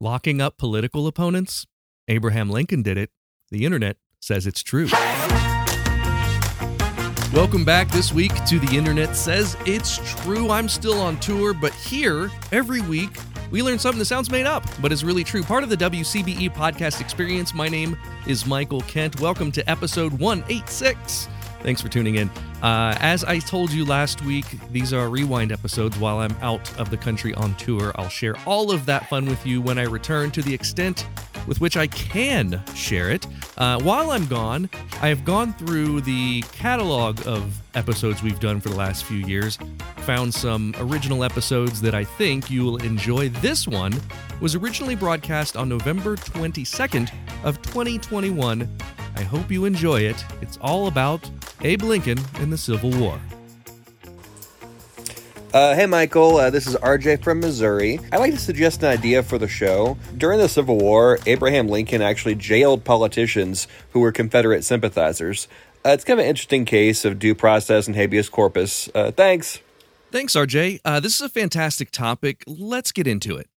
Locking up political opponents? Abraham Lincoln did it. The internet says it's true. Welcome back this week to The Internet Says It's True. I'm still on tour, but here, every week, we learn something that sounds made up, but is really true. Part of the WCBE podcast experience. My name is Michael Kent. Welcome to episode 186. Thanks for tuning in. As I told you last week, these are rewind episodes while I'm out of the country on tour. I'll share all of that fun with you when I return, to the extent with which I can share it. While I'm gone, I have gone through the catalog of episodes we've done for the last few years, found some original episodes that I think you will enjoy. This one was originally broadcast on November 22nd of 2021. I hope you enjoy it. It's all about Abe Lincoln and the Civil War. Hey, Michael, this is RJ from Missouri. I'd like to suggest an idea for the show. During the Civil War, Abraham Lincoln actually jailed politicians who were Confederate sympathizers. It's kind of an interesting case of due process and habeas corpus. Thanks. Thanks, RJ. This is a fantastic topic. Let's get into it.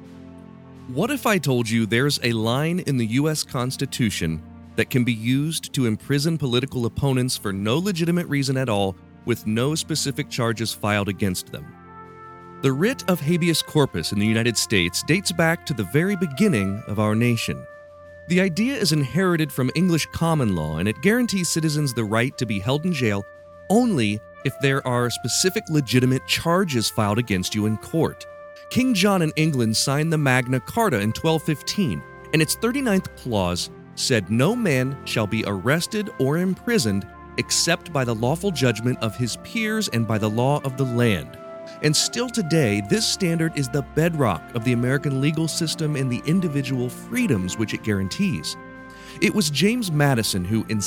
What if I told you there's a line in the U.S. Constitution that can be used to imprison political opponents for no legitimate reason at all, with no specific charges filed against them? The writ of habeas corpus in the United States dates back to the very beginning of our nation. The idea is inherited from English common law, and it guarantees citizens the right to be held in jail only if there are specific legitimate charges filed against you in court. King John in England signed the Magna Carta in 1215, and its 39th clause said no man shall be arrested or imprisoned except by the lawful judgment of his peers and by the law of the land. And still today, this standard is the bedrock of the American legal system and the individual freedoms which it guarantees. It was James Madison who, in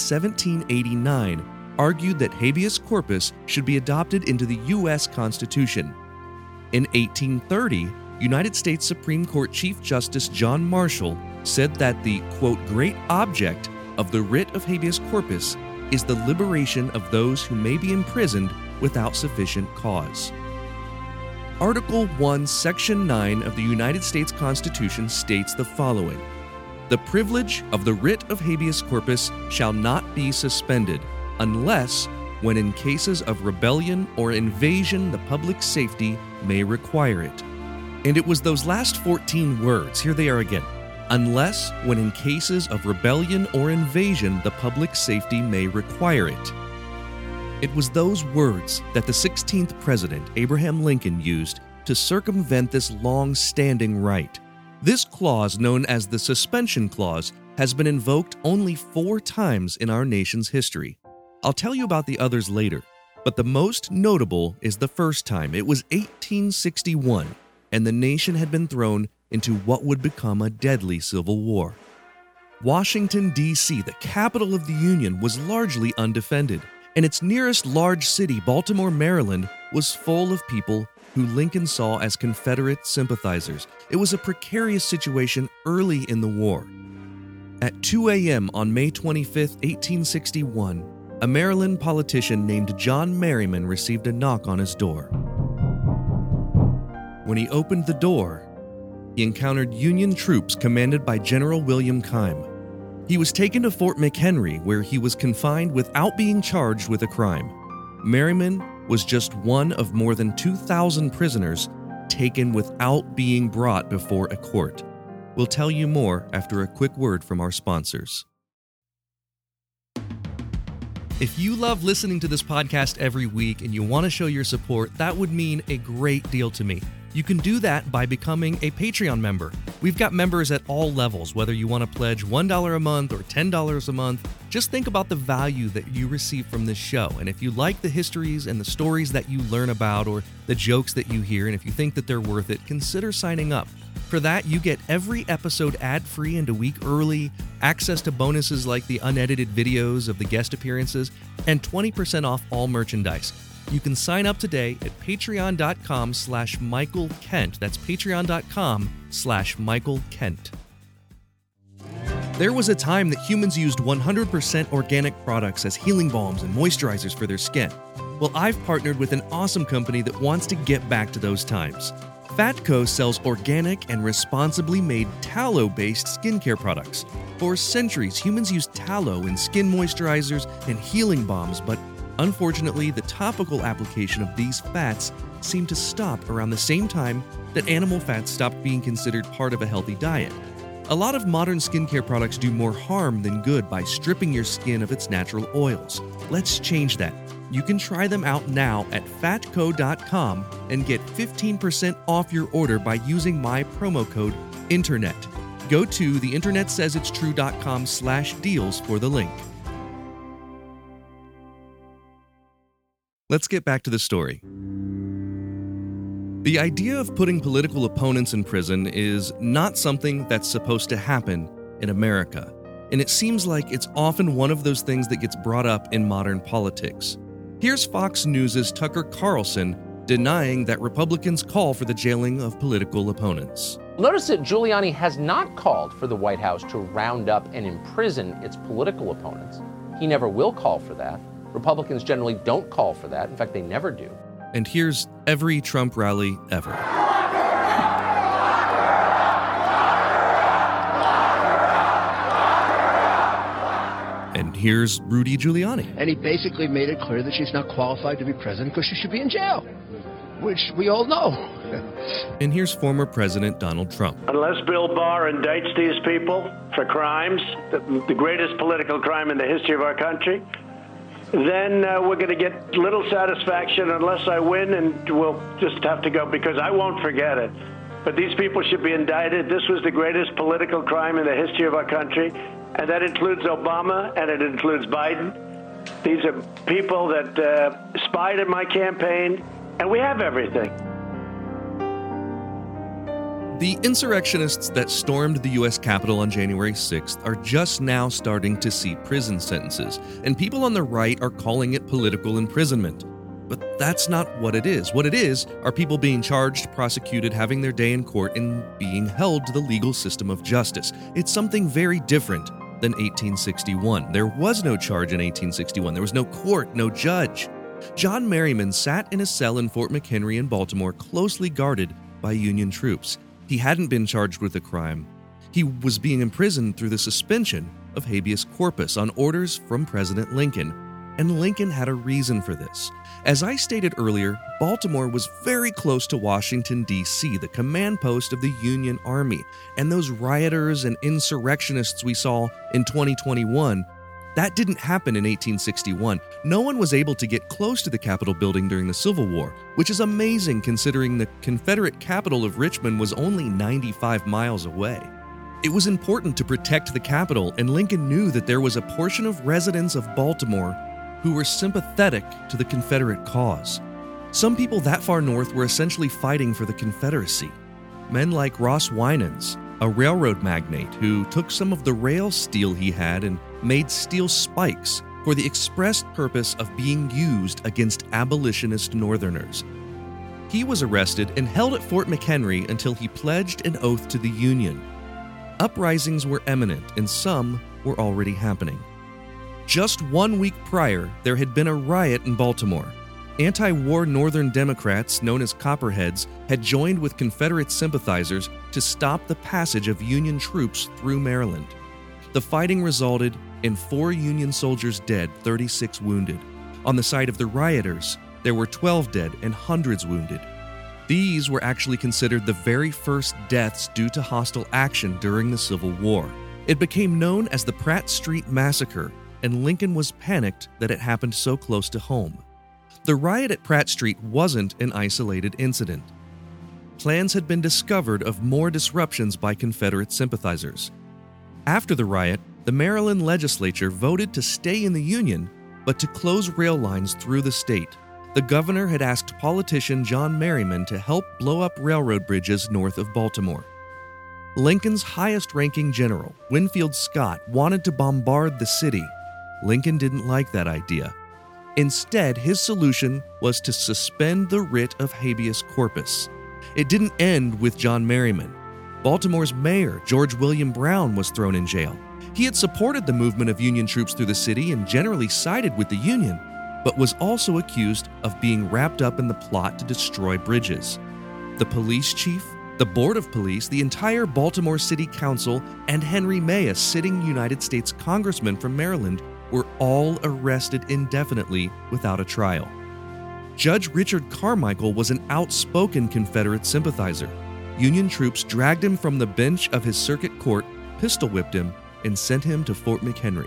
1789, argued that habeas corpus should be adopted into the U.S. Constitution. In 1830, United States Supreme Court Chief Justice John Marshall said that the, quote, great object of the writ of habeas corpus is the liberation of those who may be imprisoned without sufficient cause. Article 1, Section 9 of the United States Constitution states the following: the privilege of the writ of habeas corpus shall not be suspended unless, when in cases of rebellion or invasion the public safety may require it. And it was those last 14 words, here they are again: unless, when in cases of rebellion or invasion the public safety may require it. It was those words that the 16th President, Abraham Lincoln, used to circumvent this long-standing right. This clause, known as the Suspension Clause, has been invoked only 4 times in our nation's history. I'll tell you about the others later, but the most notable is the first time. It was 1861, and the nation had been thrown into what would become a deadly civil war. Washington, D.C., the capital of the Union, was largely undefended, and its nearest large city, Baltimore, Maryland, was full of people who Lincoln saw as Confederate sympathizers. It was a precarious situation early in the war. At 2 a.m. on May 25, 1861, a Maryland politician named John Merryman received a knock on his door. When he opened the door, he encountered Union troops commanded by General William Kyme. He was taken to Fort McHenry, where he was confined without being charged with a crime. Merryman was just one of more than 2,000 prisoners taken without being brought before a court. We'll tell you more after a quick word from our sponsors. If you love listening to this podcast every week and you want to show your support, that would mean a great deal to me. You can do that by becoming a Patreon member. We've got members at all levels, whether you want to pledge $1 a month or $10 a month. Just think about the value that you receive from this show. And if you like the histories and the stories that you learn about or the jokes that you hear, and if you think that they're worth it, consider signing up. For that, you get every episode ad-free and a week early, access to bonuses like the unedited videos of the guest appearances, and 20% off all merchandise. You can sign up today at patreon.com/Michael Kent. That's patreon.com/Michael Kent. There was a time that humans used 100% organic products as healing balms and moisturizers for their skin. Well, I've partnered with an awesome company that wants to get back to those times. Fatco sells organic and responsibly made tallow-based skincare products. For centuries, humans used tallow in skin moisturizers and healing balms, but unfortunately, the topical application of these fats seemed to stop around the same time that animal fats stopped being considered part of a healthy diet. A lot of modern skincare products do more harm than good by stripping your skin of its natural oils. Let's change that. You can try them out now at fatco.com and get 15% off your order by using my promo code INTERNET. Go to theinternetsaysitstrue.com/deals for the link. Let's get back to the story. The idea of putting political opponents in prison is not something that's supposed to happen in America, and it seems like it's often one of those things that gets brought up in modern politics. Here's Fox News' Tucker Carlson denying that Republicans call for the jailing of political opponents. Notice that Giuliani has not called for the White House to round up and imprison its political opponents. He never will call for that. Republicans generally don't call for that. In fact, they never do. And here's every Trump rally ever. And here's Rudy Giuliani. And he basically made it clear that she's not qualified to be president because she should be in jail, which we all know. And here's former President Donald Trump. Unless Bill Barr indicts these people for crimes, the greatest political crime in the history of our country, then we're going to get little satisfaction unless I win, and we'll just have to go because I won't forget it. But these people should be indicted. This was the greatest political crime in the history of our country, and that includes Obama and it includes Biden. These are people that spied on my campaign, and we have everything. The insurrectionists that stormed the U.S. Capitol on January 6th are just now starting to see prison sentences, and people on the right are calling it political imprisonment. But that's not what it is. What it is are people being charged, prosecuted, having their day in court, and being held to the legal system of justice. It's something very different than 1861. There was no charge in 1861. There was no court, no judge. John Merriman sat in a cell in Fort McHenry in Baltimore, closely guarded by Union troops. He hadn't been charged with a crime. He was being imprisoned through the suspension of habeas corpus on orders from President Lincoln, and Lincoln had a reason for this. As I stated earlier, Baltimore was very close to Washington, D.C., the command post of the Union Army, and those rioters and insurrectionists we saw in 2021, that didn't happen in 1861. No one was able to get close to the Capitol building during the Civil War, which is amazing considering the Confederate capital of Richmond was only 95 miles away. It was important to protect the Capitol, and Lincoln knew that there was a portion of residents of Baltimore who were sympathetic to the Confederate cause. Some people that far north were essentially fighting for the Confederacy. Men like Ross Winans, a railroad magnate who took some of the rail steel he had and made steel spikes for the express purpose of being used against abolitionist Northerners. He was arrested and held at Fort McHenry until he pledged an oath to the Union. Uprisings were imminent, and some were already happening. Just 1 week prior, there had been a riot in Baltimore. Anti-war Northern Democrats, known as Copperheads, had joined with Confederate sympathizers to stop the passage of Union troops through Maryland. The fighting resulted in 4 Union soldiers dead, 36 wounded. On the side of the rioters, there were 12 dead and hundreds wounded. These were actually considered the very first deaths due to hostile action during the Civil War. It became known as the Pratt Street Massacre, and Lincoln was panicked that it happened so close to home. The riot at Pratt Street wasn't an isolated incident. Plans had been discovered of more disruptions by Confederate sympathizers. After the riot, the Maryland legislature voted to stay in the Union, but to close rail lines through the state. The governor had asked politician John Merriman to help blow up railroad bridges north of Baltimore. Lincoln's highest-ranking general, Winfield Scott, wanted to bombard the city. Lincoln didn't like that idea. Instead, his solution was to suspend the writ of habeas corpus. It didn't end with John Merriman. Baltimore's mayor, George William Brown, was thrown in jail. He had supported the movement of Union troops through the city and generally sided with the Union, but was also accused of being wrapped up in the plot to destroy bridges. the police chief, the Board of Police, the entire Baltimore City Council, and Henry May, a sitting United States congressman from Maryland, were all arrested indefinitely without a trial. Judge Richard Carmichael was an outspoken Confederate sympathizer. Union troops dragged him from the bench of his circuit court, pistol-whipped him, and sent him to Fort McHenry.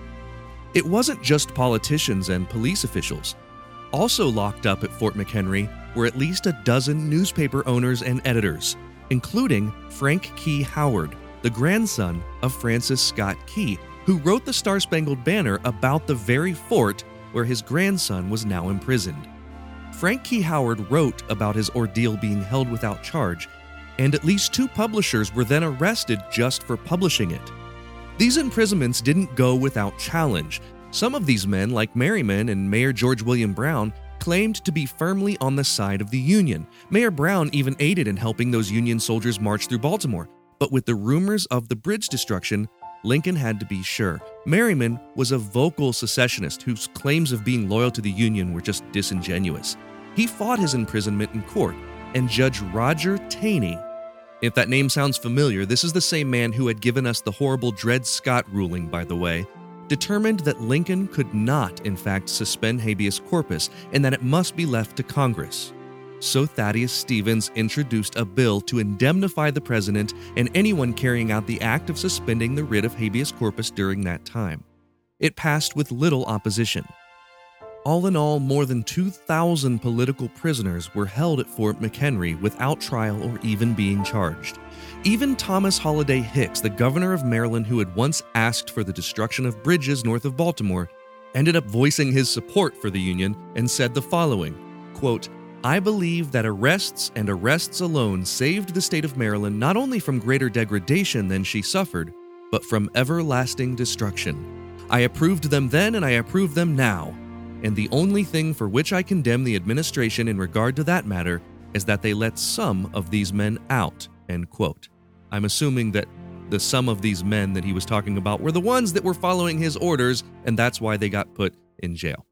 It wasn't just politicians and police officials. Also locked up at Fort McHenry were at least a dozen newspaper owners and editors, including Frank Key Howard, the grandson of Francis Scott Key, who wrote the Star-Spangled Banner about the very fort where his grandson was now imprisoned. Frank Key Howard wrote about his ordeal being held without charge, and at least 2 publishers were then arrested just for publishing it. These imprisonments didn't go without challenge. Some of these men, like Merryman and Mayor George William Brown, claimed to be firmly on the side of the Union. Mayor Brown even aided in helping those Union soldiers march through Baltimore. But with the rumors of the bridge destruction, Lincoln had to be sure. Merryman was a vocal secessionist whose claims of being loyal to the Union were just disingenuous. He fought his imprisonment in court, and Judge Roger Taney, if that name sounds familiar, this is the same man who had given us the horrible Dred Scott ruling, by the way, determined that Lincoln could not, in fact, suspend habeas corpus and that it must be left to Congress. So Thaddeus Stevens introduced a bill to indemnify the president and anyone carrying out the act of suspending the writ of habeas corpus during that time. It passed with little opposition. All in all, more than 2,000 political prisoners were held at Fort McHenry without trial or even being charged. Even Thomas Holliday Hicks, the governor of Maryland who had once asked for the destruction of bridges north of Baltimore, ended up voicing his support for the Union and said the following, quote, "I believe that arrests and arrests alone saved the state of Maryland not only from greater degradation than she suffered, but from everlasting destruction. I approved them then and I approve them now. And the only thing for which I condemn the administration in regard to that matter is that they let some of these men out," end quote. I'm assuming that the some of these men that he was talking about were the ones that were following his orders, and that's why they got put in jail.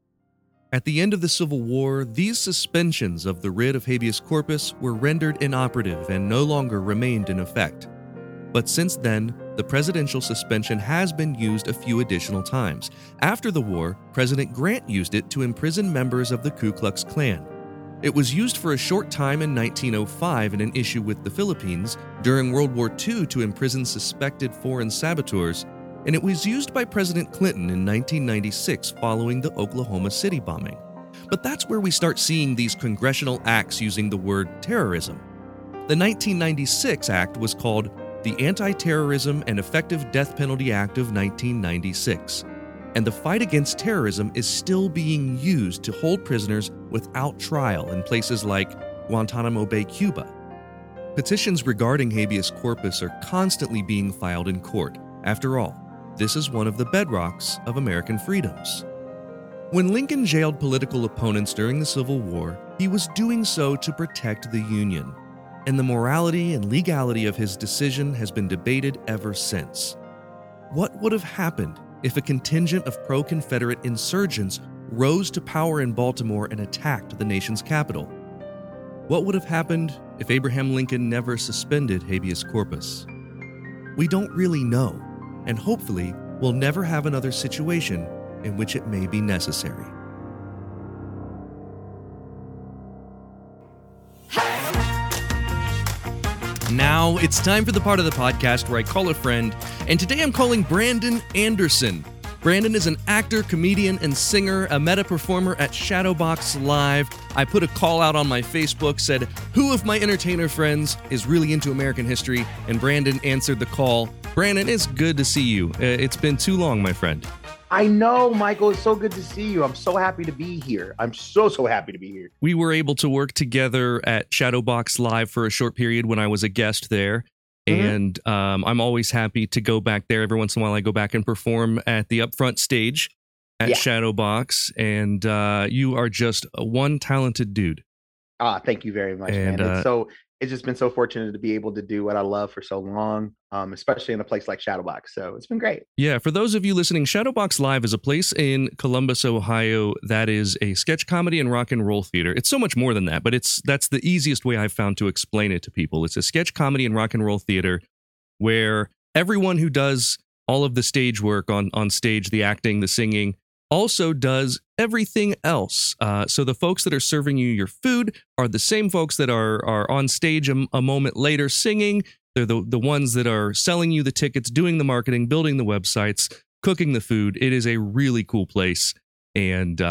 At the end of the Civil War, these suspensions of the writ of habeas corpus were rendered inoperative and no longer remained in effect. But since then, the presidential suspension has been used a few additional times. After the war, President Grant used it to imprison members of the Ku Klux Klan. It was used for a short time in 1905 in an issue with the Philippines, during World War II to imprison suspected foreign saboteurs, and it was used by President Clinton in 1996 following the Oklahoma City bombing. But that's where we start seeing these congressional acts using the word terrorism. The 1996 act was called the Anti-Terrorism and Effective Death Penalty Act of 1996, and the fight against terrorism is still being used to hold prisoners without trial in places like Guantanamo Bay, Cuba. Petitions regarding habeas corpus are constantly being filed in court. After all, this is one of the bedrocks of American freedoms. When Lincoln jailed political opponents during the Civil War, he was doing so to protect the Union, and the morality and legality of his decision has been debated ever since. What would have happened if a contingent of pro-Confederate insurgents rose to power in Baltimore and attacked the nation's capital? What would have happened if Abraham Lincoln never suspended habeas corpus? We don't really know, and hopefully we'll never have another situation in which it may be necessary. Now it's time for the part of the podcast where I call a friend, and today I'm calling Brandon Anderson. Brandon is an actor, comedian, and singer, a meta performer at Shadowbox Live. I put a call out on my Facebook, said, who of my entertainer friends is really into American history? And Brandon answered the call. Brandon, it's good to see you. It's been too long, my friend. I know, Michael. It's so good to see you. I'm so happy to be here. I'm so happy to be here. We were able to work together at Shadowbox Live for a short period when I was a guest there. Mm-hmm. And I'm always happy to go back there. Every once in a while, I go back and perform at the upfront stage at Shadowbox. And you are just one talented dude. Thank you very much, man. it's just been so fortunate to be able to do what I love for so long, especially in a place like Shadowbox. So it's been great. Yeah, for those of you listening, Shadowbox Live is a place in Columbus, Ohio that is a sketch comedy and rock and roll theater. It's so much more than that, but that's the easiest way I've found to explain it to people. It's a sketch comedy and rock and roll theater where everyone who does all of the stage work on stage, the acting, the singing, also does everything else. So the folks that are serving you your food are the same folks that are on stage a moment later singing. They're the ones that are selling you the tickets, doing the marketing, building the websites, cooking the food. It is a really cool place. And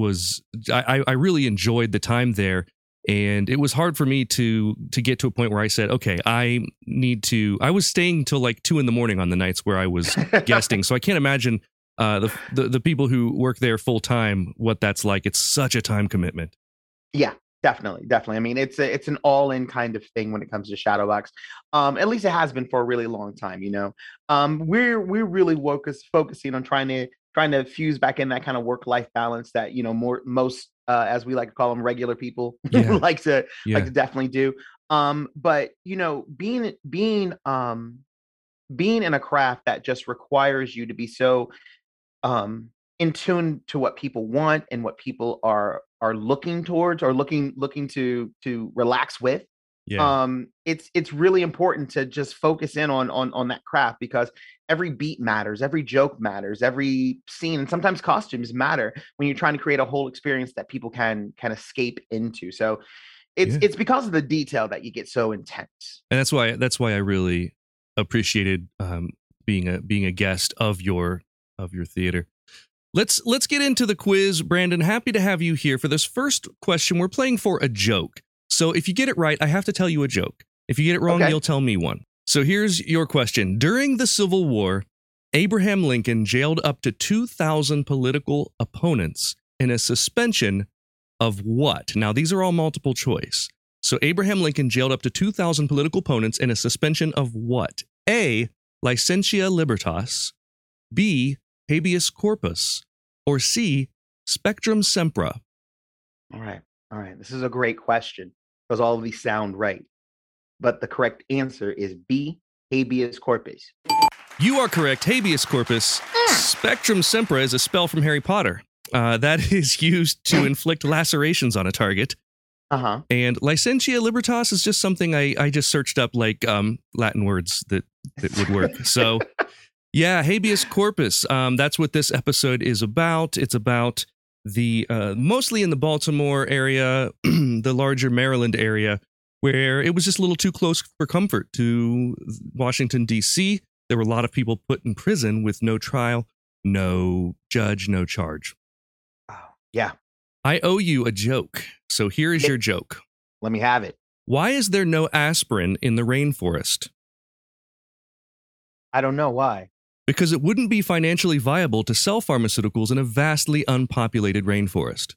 I really enjoyed the time there. And it was hard for me to get to a point where I said, okay, I was staying till like 2 a.m. on the nights where I was guesting. So I can't imagine the people who work there full time, what that's like. It's such a time commitment. Yeah, definitely. I mean, it's an all in kind of thing when it comes to Shadowbox. At least it has been for a really long time. We're really focusing on trying to fuse back in that kind of work life balance that most as we like to call them regular people like to definitely do. But being in a craft that just requires you to be so in tune to what people want and what people are looking towards or looking to relax with. It's really important to just focus in on that craft, because every beat matters, every joke matters, every scene, and sometimes costumes matter when you're trying to create a whole experience that people can escape into. So it's because of the detail that you get so intense. And that's why I really appreciated being a guest of your theater. Let's get into the quiz. Brandon, happy to have you here. For this first question, we're playing for a joke. So if you get it right, I have to tell you a joke. If you get it wrong, You'll tell me one. So here's your question. During the Civil War, Abraham Lincoln jailed up to 2,000 political opponents in a suspension of what? Now, these are all multiple choice. So Abraham Lincoln jailed up to 2,000 political opponents in a suspension of what? A, licentia libertas, B, habeas corpus, or C, spectrum sempra? All right. This is a great question because all of these sound right. But the correct answer is B, habeas corpus. You are correct. Habeas corpus. Spectrum sempra is a spell from Harry Potter that is used to inflict lacerations on a target. And licentia libertas is just something I just searched up, like Latin words that would work. So yeah, habeas corpus. That's what this episode is about. It's about the mostly in the Baltimore area, the larger Maryland area, where it was just a little too close for comfort to Washington, D.C. There were a lot of people put in prison with no trial, no judge, no charge. Oh, yeah. I owe you a joke. So here is your joke. Let me have it. Why is there no aspirin in the rainforest? I don't know why. Because it wouldn't be financially viable to sell pharmaceuticals in a vastly unpopulated rainforest.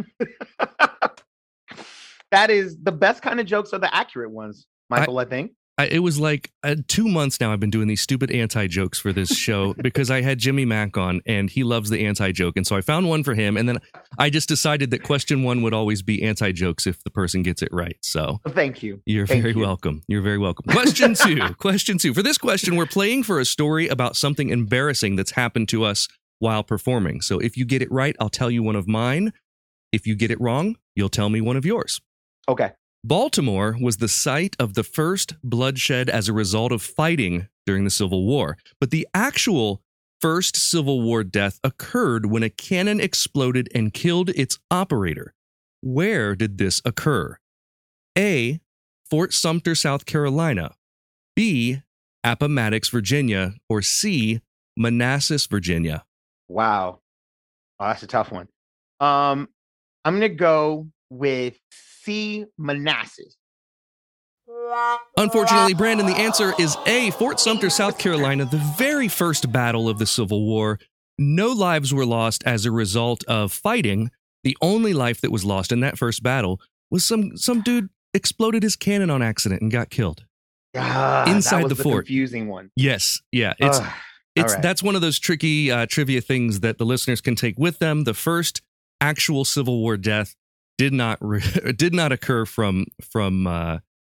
That is the best kind of jokes are the accurate ones, Michael, I think. It was like 2 months now I've been doing these stupid anti-jokes for this show because I had Jimmy Mack on and he loves the anti-joke. And so I found one for him. And then I just decided that question 1 would always be anti-jokes if the person gets it right. So thank you. You're very welcome. You're very welcome. Question 2. Question 2. For this question, we're playing for a story about something embarrassing that's happened to us while performing. So if you get it right, I'll tell you one of mine. If you get it wrong, you'll tell me one of yours. Okay. Baltimore was the site of the first bloodshed as a result of fighting during the Civil War. But the actual first Civil War death occurred when a cannon exploded and killed its operator. Where did this occur? A, Fort Sumter, South Carolina. B, Appomattox, Virginia. Or C, Manassas, Virginia. Wow. Oh, that's a tough one. I'm going to go with C, Manassas. Unfortunately, Brandon, the answer is A, Fort Sumter, South Carolina, the very first battle of the Civil War. No lives were lost as a result of fighting. The only life that was lost in that first battle was some dude exploded his cannon on accident and got killed. Inside that was the fort. Confusing one. Yes, yeah. That's one of those tricky trivia things that the listeners can take with them. The first actual Civil War death did not occur from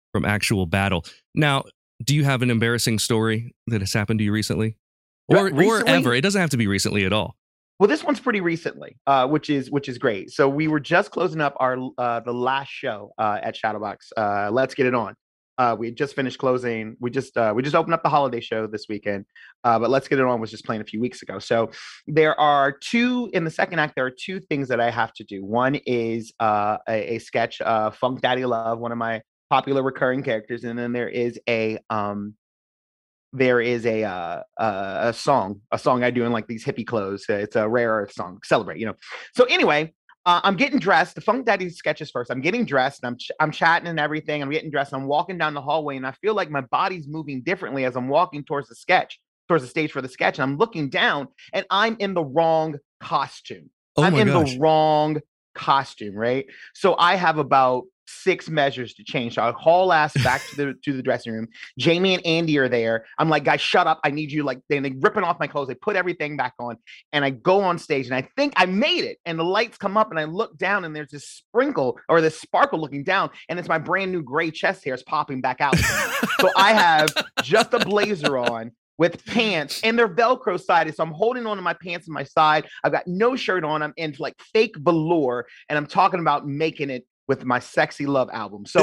from actual battle. Now, do you have an embarrassing story that has happened to you recently? Or ever? It doesn't have to be recently at all. Well, this one's pretty recently, which is great. So we were just closing up our the last show at Shadowbox. Let's Get It On. We had just finished closing. We just opened up the holiday show this weekend, but Let's Get It On was just playing a few weeks ago. So there are two in the second act. There are two things that I have to do. One is a sketch, Funk Daddy Love, one of my popular recurring characters, and then there is a song I do in like these hippie clothes. It's a rare earth song, Celebrate, So anyway, I'm getting dressed. The Funk Daddy sketches first. I'm getting dressed and I'm chatting and everything. I'm getting dressed. I'm walking down the hallway and I feel like my body's moving differently as I'm walking towards the stage for the sketch. And I'm looking down and I'm in the wrong costume. The wrong costume, right? So I have about 6 measures to change. So I haul ass back to the dressing room. Jamie and Andy are there. I'm like, guys, shut up. I need you. Like, they ripping off my clothes. They put everything back on. And I go on stage and I think I made it. And the lights come up and I look down and there's this sparkle looking down. And it's my brand new gray chest hairs popping back out. So I have just a blazer on with pants and they're Velcro sided. So I'm holding on to my pants on my side. I've got no shirt on. I'm in like fake velour and I'm talking about making it with my Sexy Love album. So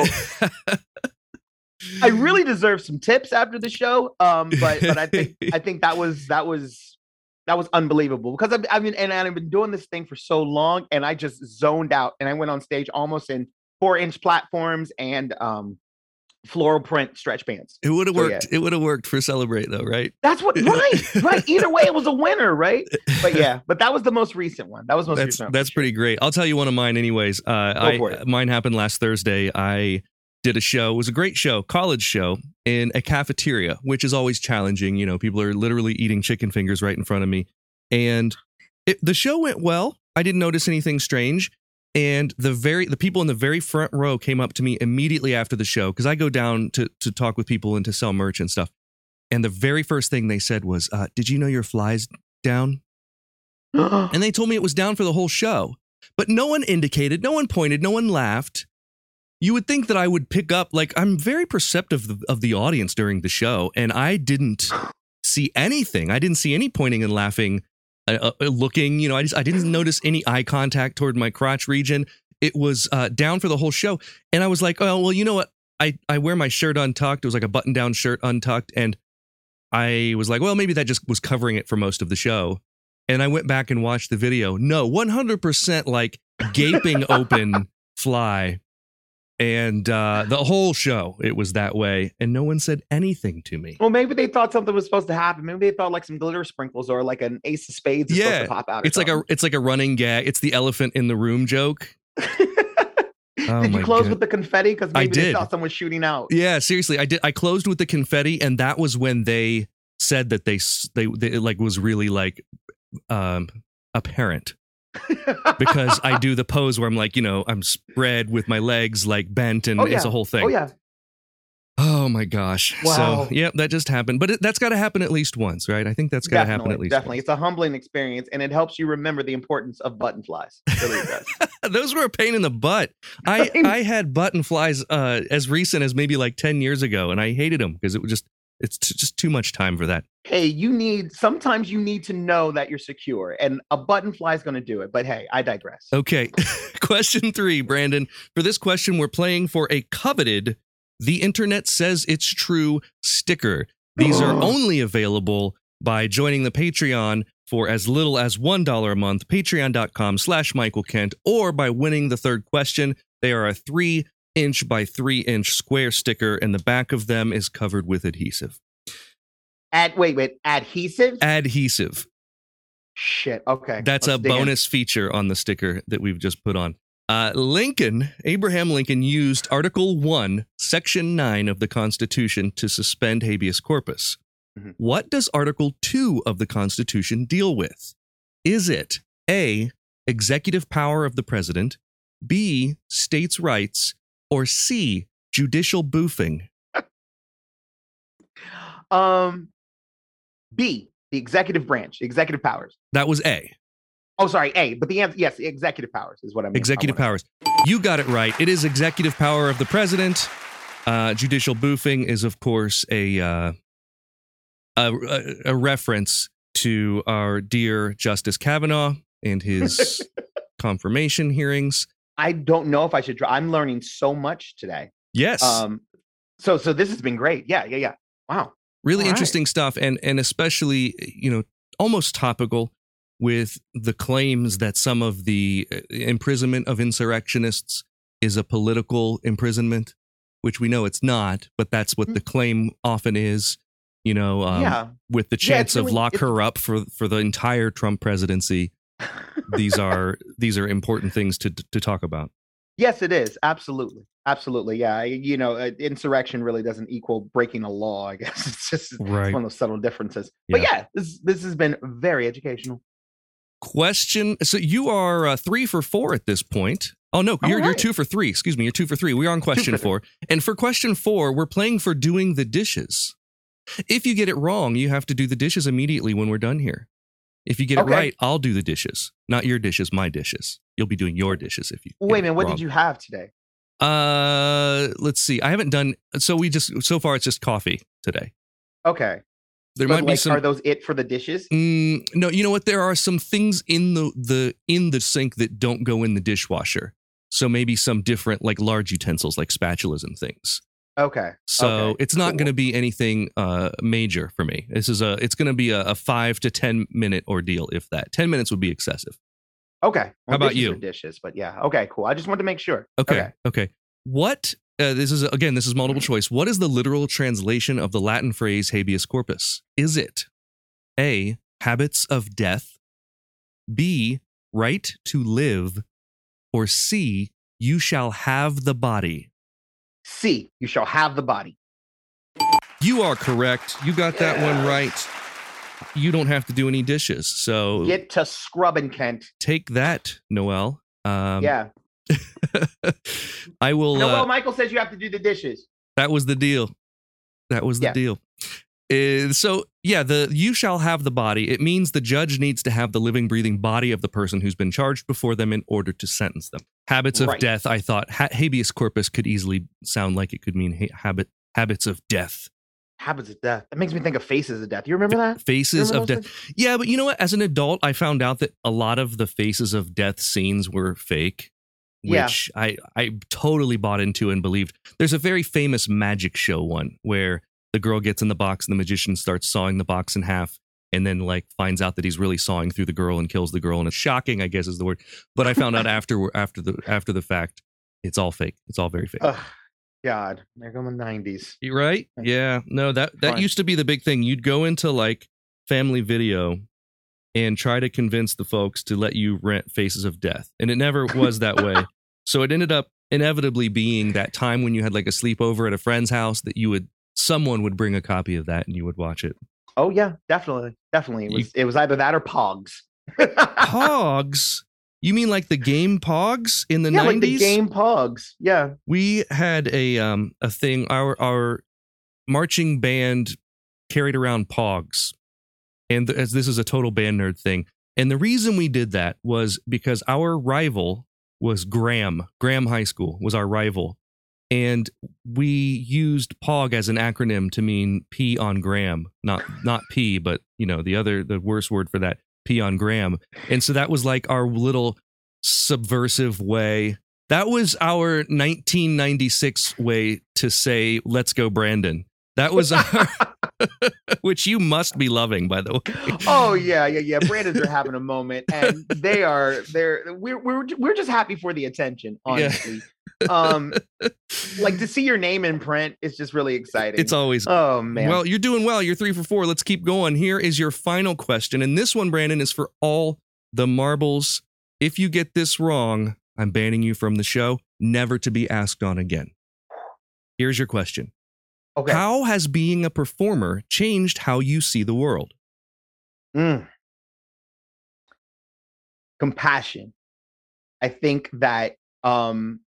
I really deserve some tips after the show. But I think that was unbelievable because I've been doing this thing for so long and I just zoned out and I went on stage almost in 4-inch platforms and floral print stretch pants. It would have worked. Yeah. It would have worked for Celebrate though, right? That's right. Either way, it was a winner, right? But that was the most recent one. That's pretty great. I'll tell you one of mine anyways. Mine happened last Thursday. I did a show. It was a great show, college show in a cafeteria, which is always challenging. People are literally eating chicken fingers right in front of me. And the show went well. I didn't notice anything strange. And the people in the very front row came up to me immediately after the show because I go down to talk with people and to sell merch and stuff. And the very first thing they said was, did you know your fly's down? And they told me it was down for the whole show. But no one indicated, no one pointed, no one laughed. You would think that I would pick up, like, I'm very perceptive of the audience during the show. And I didn't see anything. I didn't see any pointing and laughing. Looking, I didn't notice any eye contact toward my crotch region. It was down for the whole show. And I was like, oh, well, you know what? I wear my shirt untucked. It was like a button down shirt untucked. And I was like, well, maybe that just was covering it for most of the show. And I went back and watched the video. No, 100% like gaping open fly. And the whole show, it was that way. And no one said anything to me. Well, maybe they thought something was supposed to happen. Maybe they thought like some glitter sprinkles or like an ace of spades is supposed to pop out. It's like a running gag. It's the elephant in the room joke. Did you close with the confetti? Because maybe they thought someone was shooting out. Yeah, seriously, I did. I closed with the confetti, and that was when they said that they like was really like apparent. Because I do the pose where I'm like, I'm spread with my legs like bent and it's a whole thing. Oh, yeah. Oh, my gosh. Wow. So, yeah, that just happened. But that's got to happen at least once, right? I think that's got to happen at least Definitely. once. It's a humbling experience, and it helps you remember the importance of button flies. It really does. Those were a pain in the butt. I had button flies as recent as maybe like 10 years ago, and I hated them because it's just too much time for that. Hey, sometimes you need to know that you're secure, and a button fly is going to do it. But hey, I digress. Okay. Question 3, Brandon. For this question, we're playing for a coveted The Internet Says It's True sticker. These are only available by joining the Patreon for as little as $1 a month, patreon.com/Michael Kent, or by winning the third question. They are a 3-inch by 3-inch square sticker, and the back of them is covered with adhesive. Adhesive? Adhesive. Shit, okay. That's a bonus feature on the sticker that we've just put on. Abraham Lincoln used Article 1, Section 9 of the Constitution to suspend habeas corpus. Mm-hmm. What does Article 2 of the Constitution deal with? Is it A, executive power of the president, B, states' rights, or C, judicial boofing? B, the executive branch, executive powers. That was A. Oh, sorry, A. But the answer, yes, executive powers is what I mean. Executive powers. You got it right. It is executive power of the president. Judicial boofing is, of course, a reference to our dear Justice Kavanaugh and his confirmation hearings. I don't know if I should. I'm learning so much today. Yes. So this has been great. Yeah. Wow. Really All interesting stuff, and especially, almost topical with the claims that some of the imprisonment of insurrectionists is a political imprisonment, which we know it's not, but that's what the claim often is. With the chance of lock her up for the entire Trump presidency. These are important things to talk about. Yes, it is. Absolutely. Yeah. Insurrection really doesn't equal breaking a law, I guess. It's just one of those subtle differences. But this has been very educational. Question. So you are 3 for 4 at this point. Oh, no, you're 2 for 3. Excuse me. You're 2 for 3. We are on question 4. And for question 4, we're playing for doing the dishes. If you get it wrong, you have to do the dishes immediately when we're done here. If you get it right, I'll do the dishes. Not your dishes, my dishes. You'll be doing your dishes if you. Wait a minute. What did you have today? Let's see. I haven't done. So far it's just coffee today. Okay. There might be some. Are those it for the dishes? No. You know what? There are some things in the sink that don't go in the dishwasher. So maybe some different, like large utensils, like spatulas and things. Okay. So it's not going to be anything major for me. It's going to be a 5 to 10 minute ordeal, if that. 10 minutes would be excessive. Okay. Well, how about you? Dishes, but yeah. Okay, cool. I just wanted to make sure. Okay. What? This is multiple choice. What is the literal translation of the Latin phrase habeas corpus? Is it A, habits of death, B, right to live, or C, you shall have the body? C, you shall have the body. You are correct. You got that one right. You don't have to do any dishes. So get to scrubbing, Kent. Take that, Noel. Yeah. I will. Noel, Michael says you have to do the dishes. That was the deal. Deal. You shall have the body. It means the judge needs to have the living, breathing body of the person who's been charged before them in order to sentence them. Habits of death, I thought habeas corpus could easily sound like it could mean habits of death. Habits of death. That makes me think of Faces of Death. You remember that? Faces of Death. Yeah, but you know what? As an adult, I found out that a lot of the Faces of Death scenes were fake, which I totally bought into and believed. There's a very famous magic show one where the girl gets in the box and the magician starts sawing the box in half and then finds out that he's really sawing through the girl and kills the girl. And it's shocking, I guess is the word. But I found out after the fact, it's all fake. It's all very fake. God, there go the 90s. You right? Yeah. No, that used to be the big thing. You'd go into Family Video and try to convince the folks to let you rent Faces of Death. And it never was that way. So it ended up inevitably being that time when you had a sleepover at a friend's house that someone would bring a copy of that and you would watch it. Oh yeah, definitely. It was either that or Pogs. Pogs? You mean like the game Pogs in the 90s? Like the game Pogs. Yeah. We had a thing. Our marching band carried around Pogs, and as this is a total band nerd thing. And the reason we did that was because our rival was Graham. Graham High School was our rival. And we used POG as an acronym to mean P on Graham, not P, but the worst word for that, P on Graham. And so that was our little subversive way. That was our 1996 way to say, let's go, Brandon. That was our, which you must be loving, by the way. Oh yeah. Brandons are having a moment, and we're just happy for the attention, honestly. Yeah. To see your name in print is just really exciting. It's always. Oh man. Well, you're doing well. You're 3 for 4. Let's keep going. Here is your final question, and this one, Brandon, is for all the marbles. If you get this wrong, I'm banning you from the show, never to be asked on again. Here's your question. Okay. How has being a performer changed how you see the world? Compassion. I think that when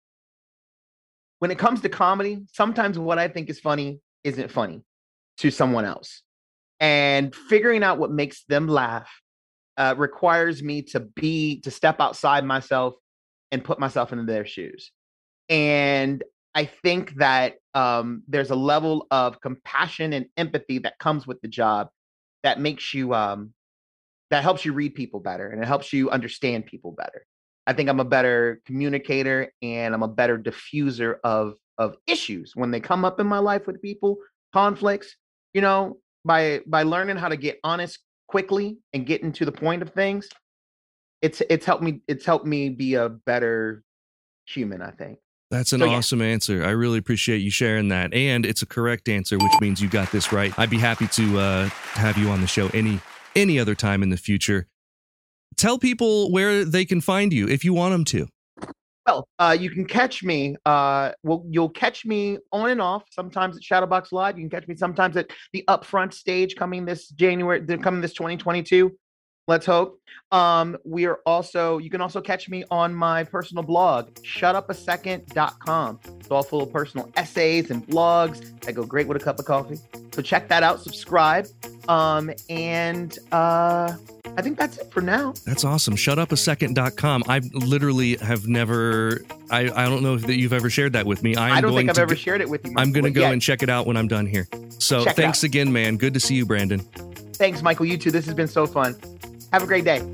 it comes to comedy, sometimes what I think is funny isn't funny to someone else. And figuring out what makes them laugh requires me to step outside myself and put myself into their shoes. And I think that there's a level of compassion and empathy that comes with the job that makes you that helps you read people better, and it helps you understand people better. I think I'm a better communicator, and I'm a better diffuser of issues when they come up in my life with people, conflicts. By learning how to get honest quickly and getting to the point of things, it's helped me be a better human, I think. That's an awesome answer. I really appreciate you sharing that. And it's a correct answer, which means you got this right. I'd be happy to have you on the show any other time in the future. Tell people where they can find you if you want them to. Well, you can catch me. You'll catch me on and off. Sometimes at Shadowbox Live. You can catch me sometimes at the Upfront stage coming this 2022. Let's hope. You can also catch me on my personal blog, shutupasecond.com. It's all full of personal essays and blogs that go great with a cup of coffee. So check that out, subscribe. And I think that's it for now. That's awesome. Shutupasecond.com. I literally have never, I don't know if you've ever shared that with me. I don't think I've ever shared it with you. I'm going to go and check it out when I'm done here. So thanks again, man. Good to see you, Brandon. Thanks, Michael. You too. This has been so fun. Have a great day.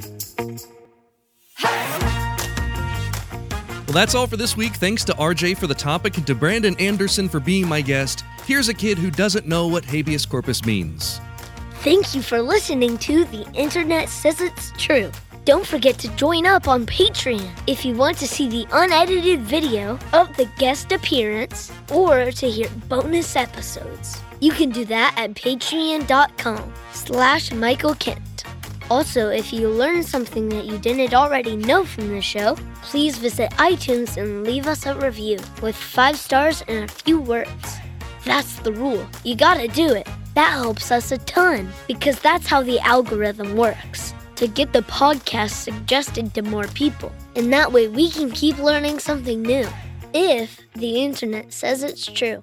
Well, that's all for this week. Thanks to RJ for the topic and to Brandon Anderson for being my guest. Here's a kid who doesn't know what habeas corpus means. Thank you for listening to The Internet Says It's True. Don't forget to join up on Patreon if you want to see the unedited video of the guest appearance or to hear bonus episodes. You can do that at patreon.com/Michael Kent. Also, if you learned something that you didn't already know from the show, please visit iTunes and leave us a review with 5 stars and a few words. That's the rule. You gotta do it. That helps us a ton because that's how the algorithm works, to get the podcast suggested to more people. And that way we can keep learning something new, if the internet says it's true.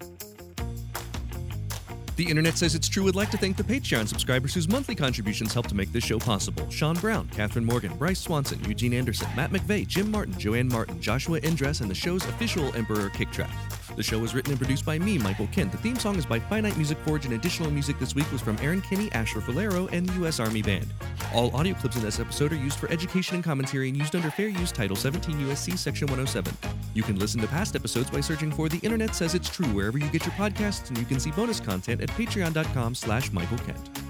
The Internet Says It's True would like to thank the Patreon subscribers whose monthly contributions help to make this show possible. Sean Brown, Catherine Morgan, Bryce Swanson, Eugene Anderson, Matt McVeigh, Jim Martin, Joanne Martin, Joshua Indress, and the show's official Emperor Kicktrap. The show was written and produced by me, Michael Kent. The theme song is by Finite Music Forge, and additional music this week was from Aaron Kinney, Asher Falero, and the U.S. Army Band. All audio clips in this episode are used for education and commentary and used under Fair Use Title 17 U.S.C. Section 107. You can listen to past episodes by searching for The Internet Says It's True wherever you get your podcasts, and you can see bonus content at patreon.com/Michael Kent.